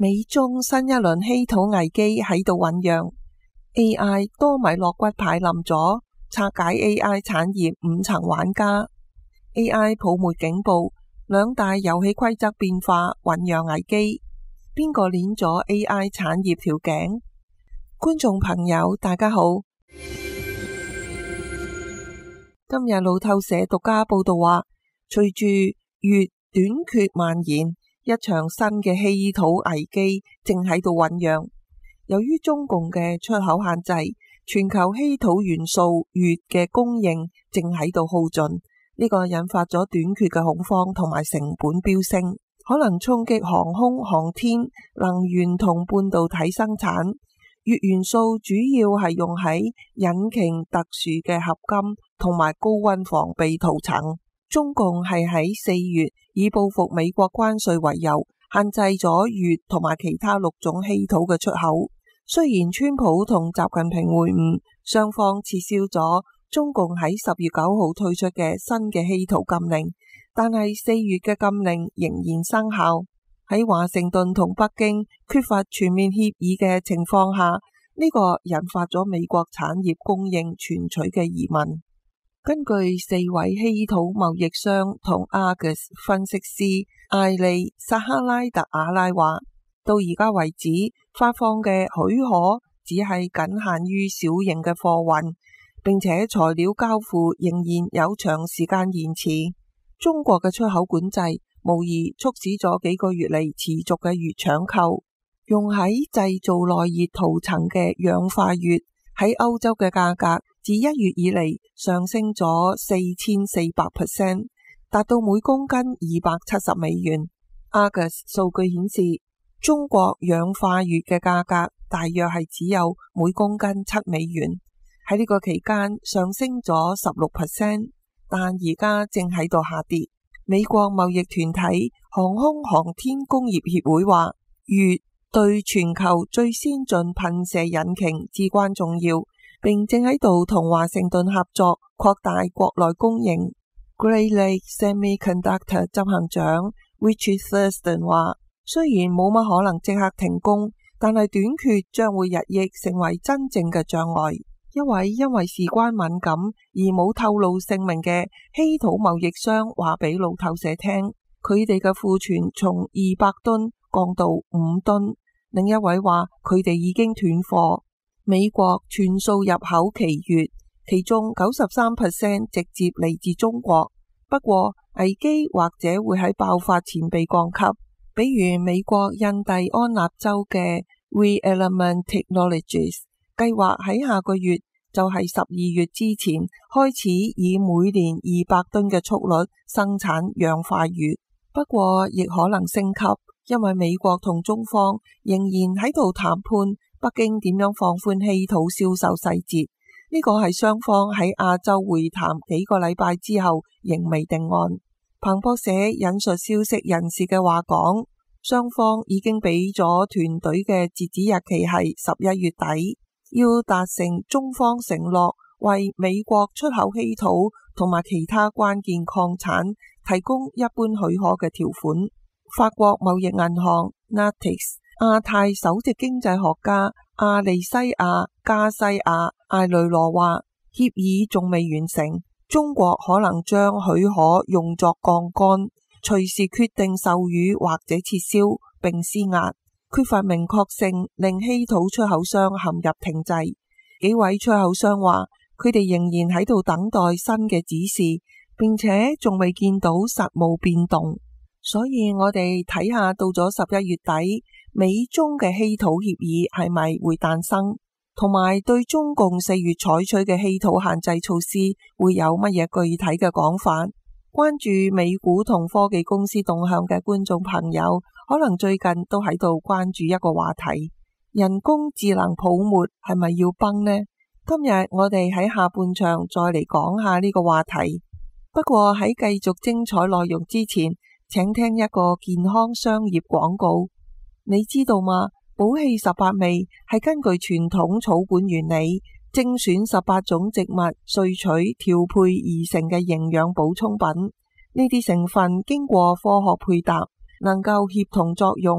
美中新一輪稀土危機喺度醞釀 ，AI 多米諾骨牌冧咗，拆解 AI 產業5層玩家 ，AI 泡沫警報，兩大遊戲規則變化醞釀危機，邊個鏈咗 AI 產業條頸？觀眾朋友大家好，今日路透社獨家報道話，隨住越短缺蔓延，一場新嘅稀土危機正喺度醞釀。由於中共嘅出口限制，全球稀土元素鈾嘅供應正喺度耗盡，呢個引發咗短缺嘅恐慌同埋成本飆升，可能衝擊航空、航天、能源同半導體生產。鈾元素主要係用喺引擎特殊嘅合金同埋高溫防備塗層。中共係喺4月以報復美國關稅為由，限制咗鈾同埋其他6種稀土嘅出口。雖然川普同習近平會晤，雙方撤銷咗中共喺10月9號推出嘅新嘅稀土禁令，但係4月嘅禁令仍然生效。喺華盛頓同北京缺乏全面協議嘅情況下，呢個引發咗美國產業供應存取嘅疑問。根據4位稀土貿易商同 Argus 分析師艾利薩克拉特阿拉話，到而家為止發放嘅許可只係僅限於小型嘅貨運，並且材料交付仍然有長時間延遲。中國嘅出口管制無疑促使咗幾個月嚟持續嘅鈾搶購。用喺製造內熱塗層嘅氧化鈾喺歐洲嘅價格自1月以嚟上升咗4400%，達到每公斤270美元。Argus 數據顯示，中國氧化鈾嘅價格大約係只有每公斤7美元，喺呢個期間上升咗16%，但而家正喺度下跌。美國貿易團體航空航天工業協會話，鈾對全球最先進噴射引擎至關重要，並正喺度同華盛頓合作擴大國內供應。Great Lakes Semiconductor 執行長 Richard Thurston 話，雖然冇乜可能即刻停工，但係短缺將會日益成為真正嘅障礙。一位因為事關敏感而冇透露姓名嘅稀土貿易商話俾路透社聽，佢哋嘅庫存從200噸降到5噸。另一位話佢哋已經斷貨。美國全數入口期鈾，其中93% 直接嚟自中國。不過危機或者會喺爆發前被降級，比如美國印第安納州嘅 ReElement Technologies計劃喺下個月，就係12月之前開始以每年200噸嘅速率生產氧化鈾。不過亦可能升級，因為美國同中方仍然喺度談判北京點樣放寬稀土銷售細節。呢個係雙方喺亞洲會談幾個禮拜之後仍未定案。彭博社引述消息人士嘅話講，雙方已經俾咗團隊嘅截止日期係11月底，要達成中方承諾為美國出口稀土同埋其他關鍵礦產提供一般許可嘅條款。法國貿易銀行 Natix 亞太首席經濟學家阿利西亞加西亞艾雷羅話，協議仲未完成，中國可能將許可用作槓桿，隨時決定授予或者撤銷並施壓。缺乏明確性令稀土出口商陷入停滯。幾位出口商話，佢哋仍然喺度等待新嘅指示，並且仲未見到實務變動。所以我哋睇下到咗11月底，美中嘅稀土協議係咪會誕生，同埋對中共4月採取嘅稀土限制措施會有乜嘢具體嘅講法。關注美股同科技公司動向嘅觀眾朋友，可能最近都喺度關注一個話題，人工智能泡沫係咪要崩呢？今日我哋喺下半場再嚟講下呢個話題。不過喺繼續精彩內容之前，請聽一個健康商業廣告。你知道嗎？寶氣18味係根據傳統草本原理精選18種植物萃取調配而成嘅營養補充品。呢啲成分經過科學配搭，能夠協同作用，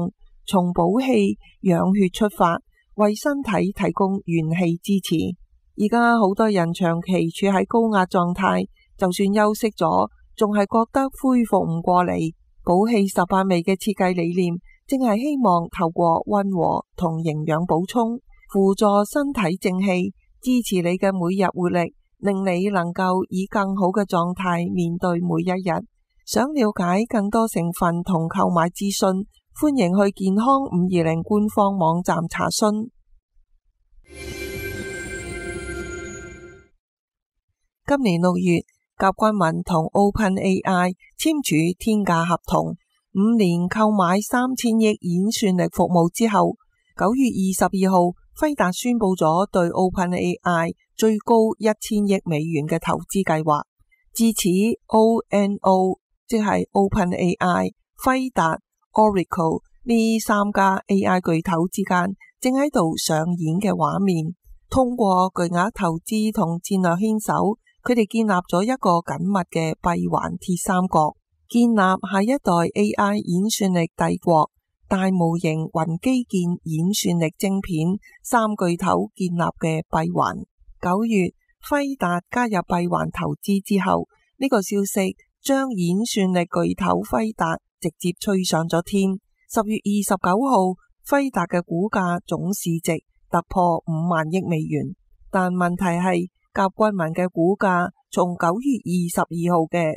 從補氣養血出發，為身體提供元氣支持。而家好多人長期處喺高壓狀態，就算休息咗，仲係覺得恢復唔過嚟。補氣18味嘅設計理念，正係希望透過溫和同營養補充，輔助身體正氣，支持你嘅每日活力，令你能夠以更好嘅狀態面對每一日。想了解更多成分同購買資訊，歡迎去健康520官方網站查詢。今年6月，甲骨文同 OpenAI 簽署天價合同，5年購買3000億演算力服務之後，9月22號，輝達宣布咗對 OpenAI 最高1000億美元嘅投資計劃。至此 ONO 即係 OpenAI、輝達、Oracle 呢3家 AI 巨頭之間正喺度上演嘅畫面。通過巨額投資同戰略牽手，佢哋建立咗一個緊密嘅閉環鐵三角，建立下一代 AI 演算力帝國。大模型、雲基建、演算力晶片3巨頭建立嘅閉環。9月，輝達加入閉環投資之後，呢個消息將演算力巨頭輝達直接吹上咗天。10月29號，輝達嘅股價總市值突破5萬億美元，但問題係甲骨文嘅股價從9月22號嘅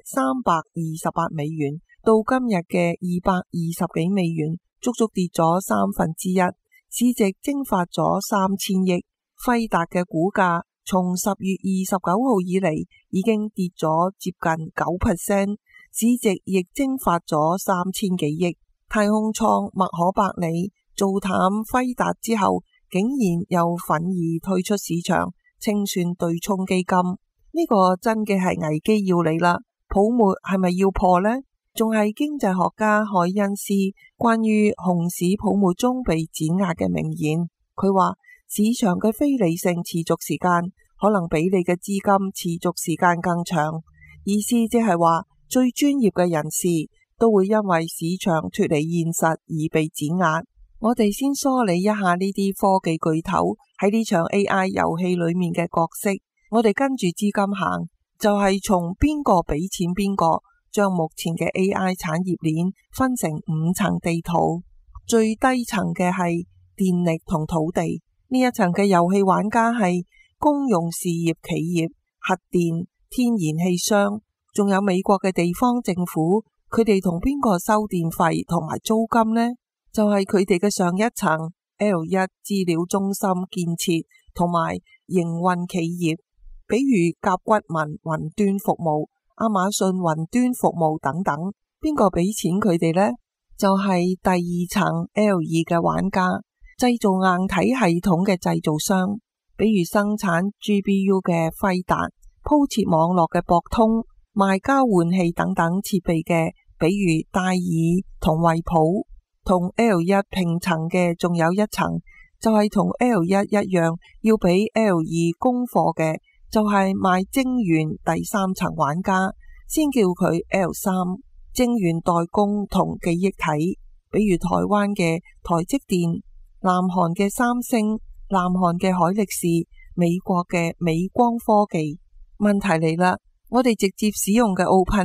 328美元到今日嘅220幾美元，足足跌咗1/3，市值蒸發咗3000億。輝達嘅股價從10月29號以嚟已經跌咗接近9%，市值亦蒸發咗3000幾億。太空艙麥可伯里做淡輝達之後，竟然又憤而退出市場，清算對沖基金。呢個真嘅係危機要嚟啦，泡沫係咪要破呢？仲係經濟學家海恩斯關於熊市泡沫中被碾壓嘅名言。佢話市場嘅非理性持續時間可能比你嘅資金持續時間更長，意思即係話最專業嘅人士都會因為市場脫離現實而被碾壓。我哋先梳理一下呢啲科技巨頭喺呢場 AI 遊戲裏面嘅角色。我哋跟住資金行，就係從邊個俾錢邊個，將目前嘅 AI 產業鏈分成5層地圖。最低層嘅係電力同土地，呢一層嘅遊戲玩家係公用事業企業、核電、天然氣商，仲有美國嘅地方政府。佢哋同邊個收電費同埋租金呢？就係佢哋嘅上一層 L1 資料中心建設同埋營運企業，比如甲骨文雲端服務、亞馬遜雲端服務等等。邊個俾錢佢哋呢？就係第二層 L2 嘅玩家，製造硬體系統嘅製造商，比如生產 GPU 嘅輝達，鋪設網絡嘅博通，賣交換器等等設備嘅，比如戴爾同惠普。同 L1 平層嘅仲有一層，就係同 L1 一樣要俾 L2 供貨嘅，就係賣晶圓第3層玩家，先叫佢 L3。晶圓代工同記憶體，比如台灣嘅台積電、南韓嘅三星、南韓嘅海力士、美國嘅美光科技。問題嚟啦，我哋直接使用嘅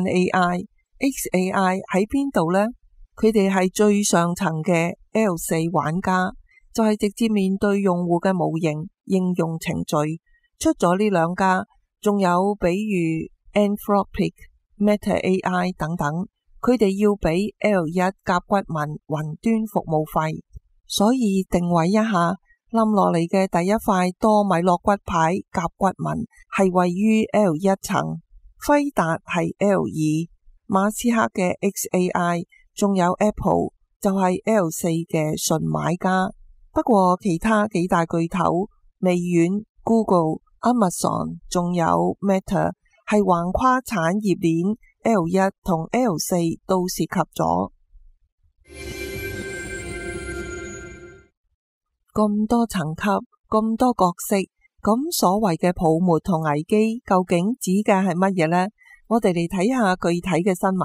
OpenAI、XAI 喺邊度呢？佢哋係最上層嘅 L4 玩家，就係直接面對用戶嘅模型應用程序。出咗呢2家，仲有比如 Anthropic、Meta AI 等等，佢哋要俾 L1 甲骨文雲端服務費。所以定位一下，冧落嚟嘅第一塊多米諾骨牌甲骨文係位於 L1 層，輝達係 L2， 馬斯克嘅 XAI。仲有 Apple 就係 L4 嘅純買家。不過其他幾大巨頭微軟、Google、Amazon 仲有 Meta 係橫跨產業鏈 L1 同 L4 都涉及咗。咁多層級，咁多角色，咁所謂嘅泡沫同危機究竟指嘅係乜嘢呢？我哋嚟睇下具體嘅新聞。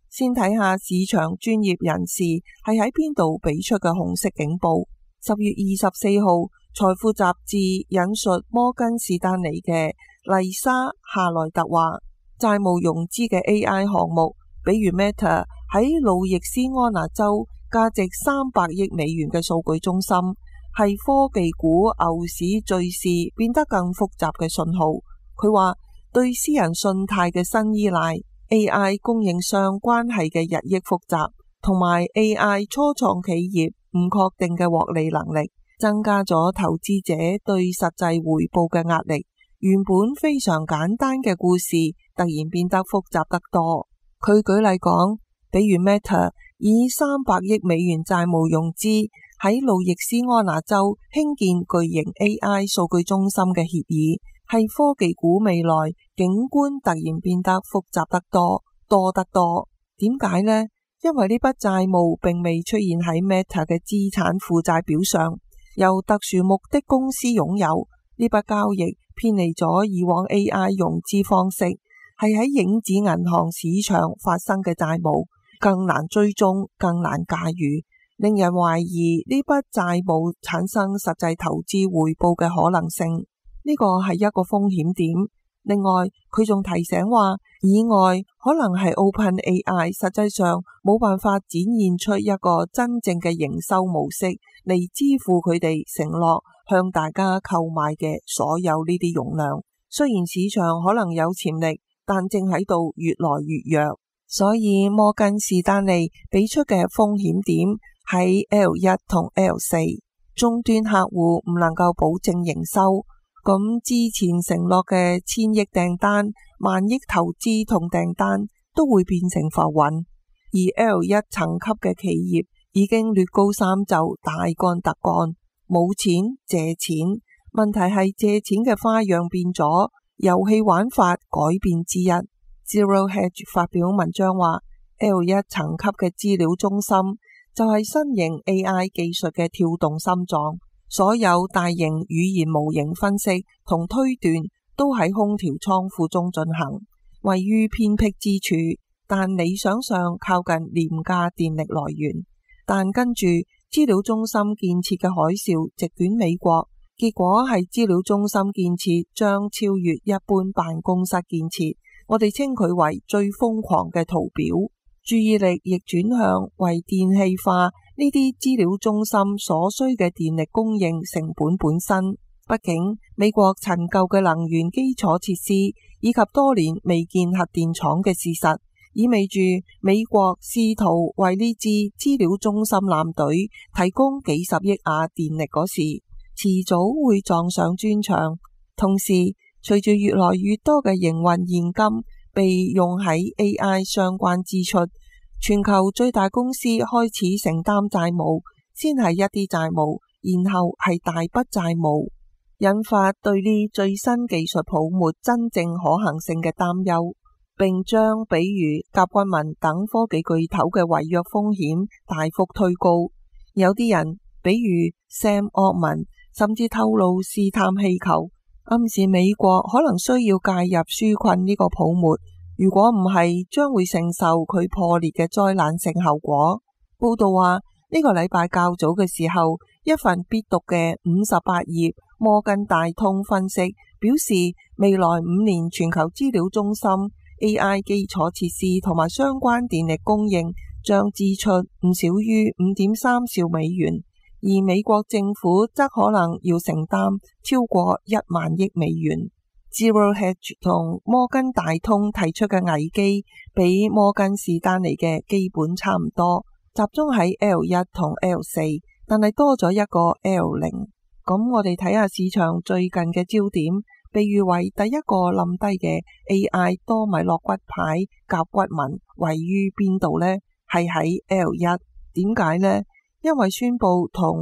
先睇下市場專業人士係喺邊度俾出嘅紅色警報。10月24號，財富雜誌引述摩根士丹利嘅麗莎夏萊特話，債務融資嘅 AI 項目，比如 Meta 喺路易斯安那州價值300億美元嘅數據中心，係科技股牛市敘事變得更複雜嘅信號。佢話對私人信貸嘅新依賴、AI 供應商關係嘅日益複雜，同埋 AI 初創企業唔確定嘅獲利能力，增加咗投資者對實際回報嘅壓力。原本非常簡單嘅故事突然變得複雜得多。佢舉例講，比如 Meta 以300億美元債務融資喺路易斯安那州興建巨型 AI 數據中心嘅協議，係科技股未來景觀突然變得複雜得多得多。點解呢？因為呢筆債務並未出現喺 Meta 嘅資產負債表上，由特殊目的公司擁有。呢筆交易偏離咗以往 AI 融資方式，係喺影子銀行市場發生嘅債務，更難追蹤，更難駕馭，令人懷疑呢筆債務產生實際投資回報嘅可能性。呢個係一個風險點。另外，佢仲提醒話，以外可能係 OpenAI 實際上冇辦法展現出一個真正嘅營收模式嚟支付佢哋承諾向大家購買嘅所有呢啲容量。雖然市場可能有潛力，但正喺度越來越弱。所以摩根士丹利俾出嘅風險點喺 L1 同 L4， 終端客戶唔能夠保證營收。咁之前承諾嘅1000億訂單、萬億投資同訂單都會變成浮雲，而 L1 層級嘅企業已經劣高三袖，大幹特幹，冇錢借錢。問題係借錢嘅花樣變咗，遊戲玩法改變之一。Zero Hedge 發表文章話， L1 層級嘅資料中心就係新型 AI 技術嘅跳動心臟。所有大型語言模型分析同推斷都喺空調倉庫中進行，位於偏僻之處，但理想上靠近廉價電力來源。但跟住資料中心建設嘅海嘯席捲美國，結果係資料中心建設將超越一般辦公室建設。我哋稱佢為最瘋狂嘅圖表。注意力亦轉向為電氣化呢啲資料中心所需嘅電力供應成本本身。畢竟美國陳舊嘅能源基礎設施以及多年未建核電廠嘅事實，意味住美國試圖為呢支資料中心艦隊提供幾十億瓦電力嗰時，遲早會撞上磚牆。同時，隨住越來越多嘅營運現金被用喺 AI 相關支出，全球最大公司開始承擔債務，先係一啲債務，然後係大筆債務，引發對呢最新技術泡沫真正可行性嘅擔憂，並將比如甲骨文等科技巨頭嘅違約風險大幅推高。有啲人，比如 Sam Altman，甚至透露試探氣球，暗示美國可能需要介入紓困呢個泡沫，如果唔係，將會承受佢破裂嘅災難性後果。報道話，呢個禮拜較早嘅時候，一份必讀嘅58頁摩根大通分析表示，未來5年全球資料中心、AI 基礎設施同埋相關電力供應將支出唔少於5.3兆美元。而美國政府則可能要承擔超過1萬億美元。Zero Hedge 同摩根大通提出嘅危機比摩根士丹利嘅基本差唔多，集中喺 L1 同 L4， 但係多咗一個 L0。咁我哋睇下市場最近嘅焦點，被譽為第一個冧低嘅 AI 多米諾骨牌甲骨文位於邊度呢？係喺 L1。點解呢？因為宣布同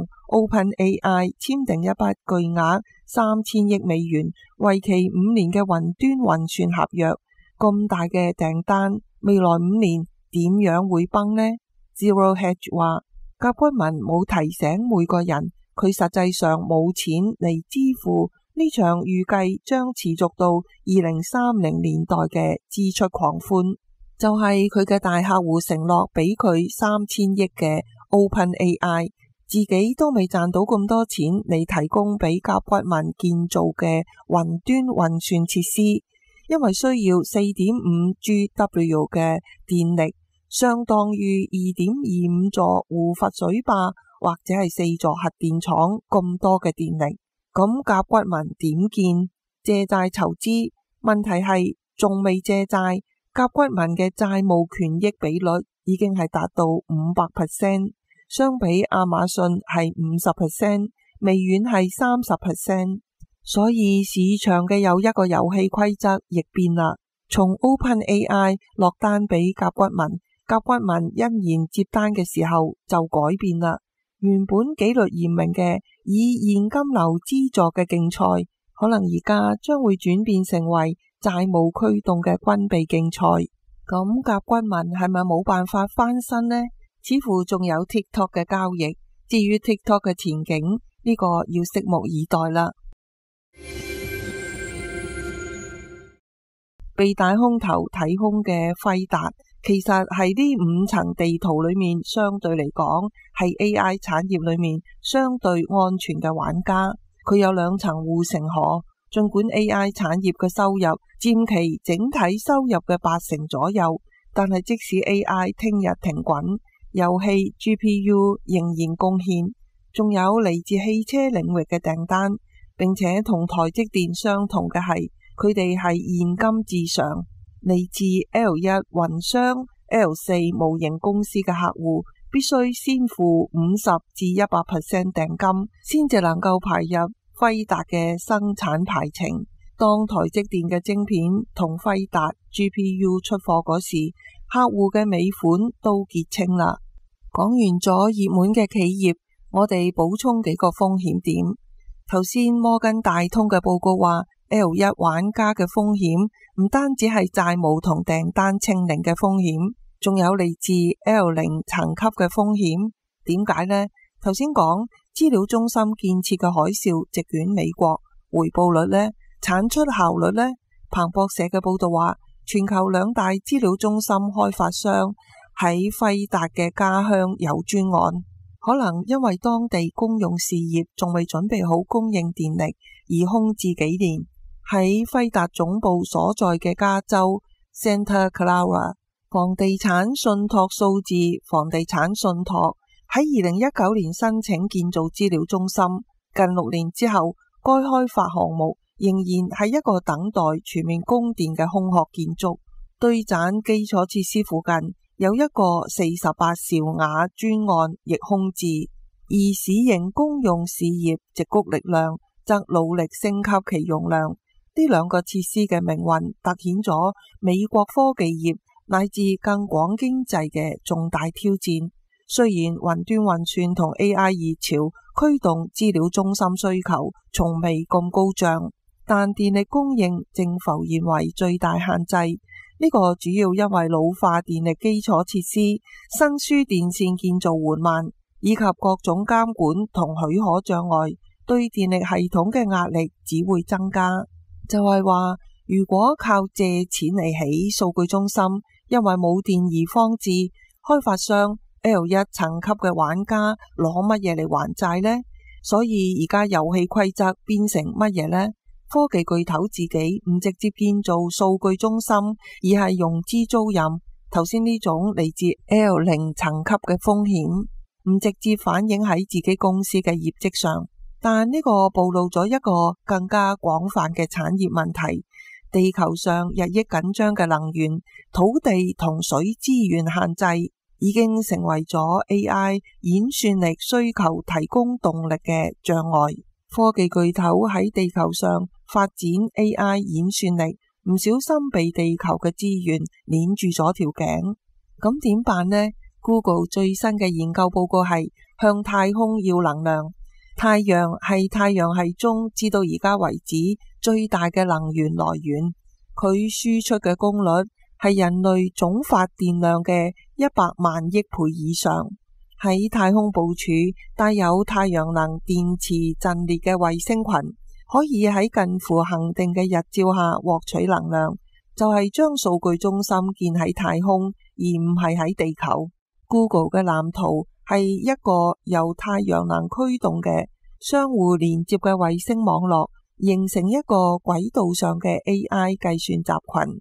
OpenAI 簽訂一筆巨額3000億美元、為期5年嘅雲端運算合約，咁大嘅訂單，未來5年點樣會崩呢？ Zero Hedge 話，甲骨文冇提醒每個人，佢實際上冇錢嚟支付呢場預計將持續到2030年代嘅支出狂歡。 就係佢嘅大客戶承諾俾佢3000億嘅 OpenAI， 自己都未賺到咁多錢嚟提供俾甲骨文建造嘅雲端運算設施，因為需要 4.5 GW 嘅電力，相當於 2.25 座胡佛水壩或者係4座核電廠咁多嘅電力。咁甲骨文點建？借債籌資，問題係仲未借債，甲骨文嘅債務權益比率已經係達到 500%， 相比亞馬遜係 50%， 微軟係 30%。所以市場嘅有一個遊戲規則亦變啦，從 OpenAI 落單俾甲骨文，甲骨文欣然接單嘅時候就改變啦。原本紀律嚴明嘅以現金流資助嘅競賽，可能而家將會轉變成為債務驅動嘅軍備競賽。咁甲骨文係咪冇辦法翻身呢？似乎仲有 TikTok 嘅交易。至於 TikTok 嘅前景，呢個要拭目以待啦。被大空頭睇空嘅輝達，其實係呢5層地圖裏面相對嚟講係 AI 產業裏面相對安全嘅玩家。佢有2層護城河，盡管 AI 產業嘅收入佔其整體收入嘅80%左右，但係即使 AI 聽日停滾，遊戲 GPU 仍然貢獻。仲有嚟自汽車領域嘅訂單，並且同台積電相同嘅係，佢哋係現金至上。嚟自 L1 雲商、L4 模型公司嘅客戶必須先付50至100% 訂金，先至能夠排入輝達嘅生產排程。當台積電嘅晶片同輝達 GPU 出貨嗰時，客戶嘅尾款都結清啦。講完咗熱門嘅企業，我哋補充幾個風險點。頭先摩根大通嘅報告話，L1 玩家嘅風險唔單止係債務同訂單清零嘅風險，仲有嚟自 L0 層級嘅風險。點解呢？頭先講資料中心建設嘅海嘯席捲美國，回報率呢，產出效率呢？彭博社嘅報道話，全球2大資料中心開發商喺輝達嘅家鄉有專案，可能因為當地公用事業仲未準備好供應電力而空置幾年。喺輝達總部所在嘅加州 Santa Clara 房地產信託數字房地產信託喺2019年申請建造資料中心，近6年之後，該開發項目仍然係一個等待全面供電嘅空殼建築。堆棧基礎設施附近有一個48兆瓦專案亦空置，而市營公用事業矽谷力量則努力升級其容量。呢2個設施嘅命運凸顯咗美國科技業乃至更廣經濟嘅重大挑戰。雖然雲端運算同 AI 熱潮驅動資料中心需求從未咁高漲，但電力供應正浮現為最大限制。呢個主要因為老化電力基礎設施、新輸電線建造緩慢，以及各種監管同許可障礙，對電力系統嘅壓力只會增加。就係話，如果靠借錢嚟起數據中心，因為冇電而荒置，開發商 L1 層級嘅玩家攞乜嘢嚟還債呢？所以而家遊戲規則變成乜嘢呢？科技巨頭自己唔直接建造數據中心，而係融資租賃。頭先呢種嚟自 L0 層級嘅風險，唔直接反映喺自己公司嘅業績上。但呢個暴露咗一個更加廣泛嘅產業問題。地球上日益緊張嘅能源、土地同水資源限制，已經成為咗 AI 演算力需求提供動力嘅障礙。科技巨頭喺地球上發展 AI 演算力，唔小心被地球嘅資源鏈住咗條頸。咁點辦呢？ Google 最新嘅研究報告係向太空要能量。太陽係太陽系中至到而家為止最大嘅能源來源，佢輸出嘅功率係人類總發電量嘅100萬億倍以上。喺太空部署帶有太陽能電池陣列嘅衛星群，可以喺近乎恒定嘅日照下獲取能量， 就係將數據中心建喺太空，而唔係喺地球。Google 嘅藍圖係一個由太陽能驅動嘅相互連接嘅衛星網絡，形成一個軌道上嘅 AI 計算集群。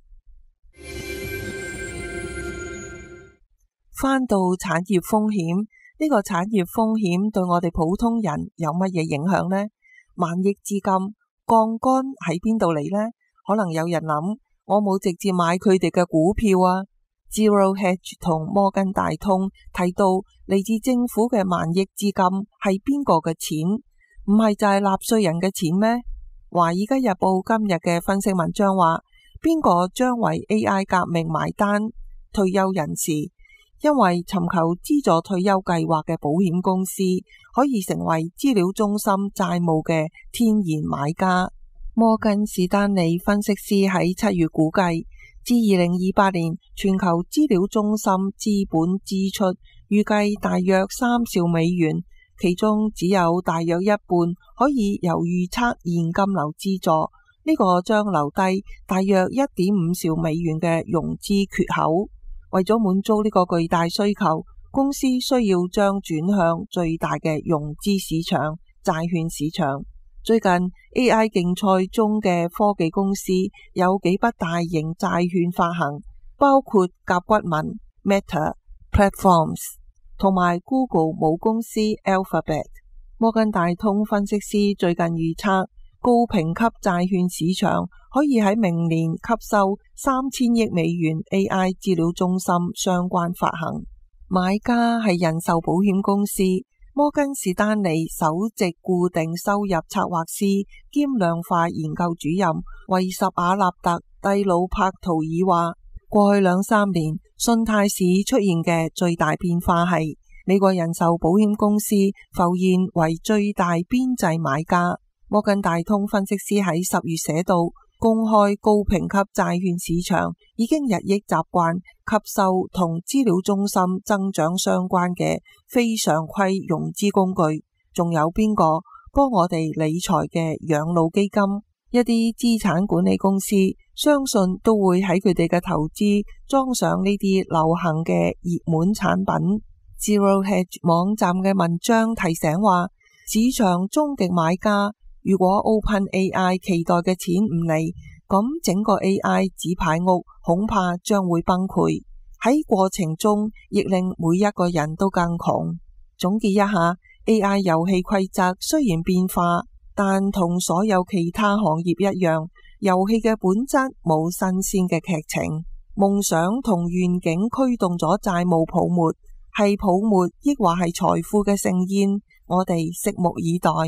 返到產業風險，呢個產業風險對我哋普通人有乜嘢影響呢？萬億資金槓桿喺邊度嚟呢？可能有人諗，我冇直接買佢哋嘅股票啊。Zero Hedge 同摩根大通提到嚟自政府嘅萬億資金係邊個嘅錢？唔係就係納稅人嘅錢咩？華爾街日報今日嘅分析文章話，邊個將為 AI 革命埋單？退休人士，因為尋求資助退休計劃嘅保險公司可以成為資料中心債務嘅天然買家。摩根士丹利分析師喺7月估計，至2028年全球資料中心資本支出預計大約3兆美元，其中只有大約一半可以由預測現金流資助，呢個將留低大約1.5兆美元嘅融資缺口。為咗滿足呢個巨大需求，公司需要將轉向最大嘅融資市場——債券市場。最近 AI 競賽中嘅科技公司有幾筆大型債券發行，包括甲骨文、Meta Platforms 同埋 Google 母公司 Alphabet。摩根大通分析師最近預測，高評級債券市場可以喺明年吸收3000億美元 AI 資料中心相關發行。買家係人壽保險公司。摩根士丹利首席固定收入策劃師兼量化研究主任維什瓦納特蒂魯帕圖爾話，過去2-3年信貸市出現嘅最大變化係美國人壽保險公司浮現為最大邊際買家。摩根大通分析師喺10月寫道，公開高評級債券市場已經日益習慣吸收同資料中心增長相關嘅非常規融資工具。仲有邊個幫我哋理財嘅養老基金？一啲資產管理公司相信都會喺佢哋嘅投資裝上呢啲流行嘅熱門產品。Zero Hedge 網站嘅文章提醒話，市場終極買家如果 OpenAI 期待嘅錢唔嚟，咁整個 AI 紙牌屋恐怕將會崩潰，喺過程中亦令每一個人都更窮。總結一下， AI 遊戲規則雖然變化，但同所有其他行業一樣，遊戲嘅本質冇新鮮嘅劇情。夢想同願景驅動咗債務泡沫，係泡沫抑或係財富嘅盛宴，我哋拭目以待。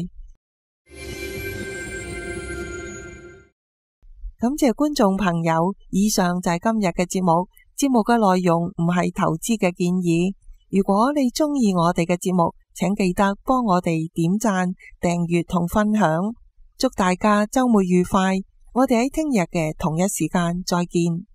感謝觀眾朋友，以上就係今日嘅節目。節目嘅內容唔係投資嘅建議。如果你鍾意我哋嘅節目，請記得幫我哋點讚、訂閱同分享。祝大家週末愉快！我哋喺聽日嘅同一時間再見。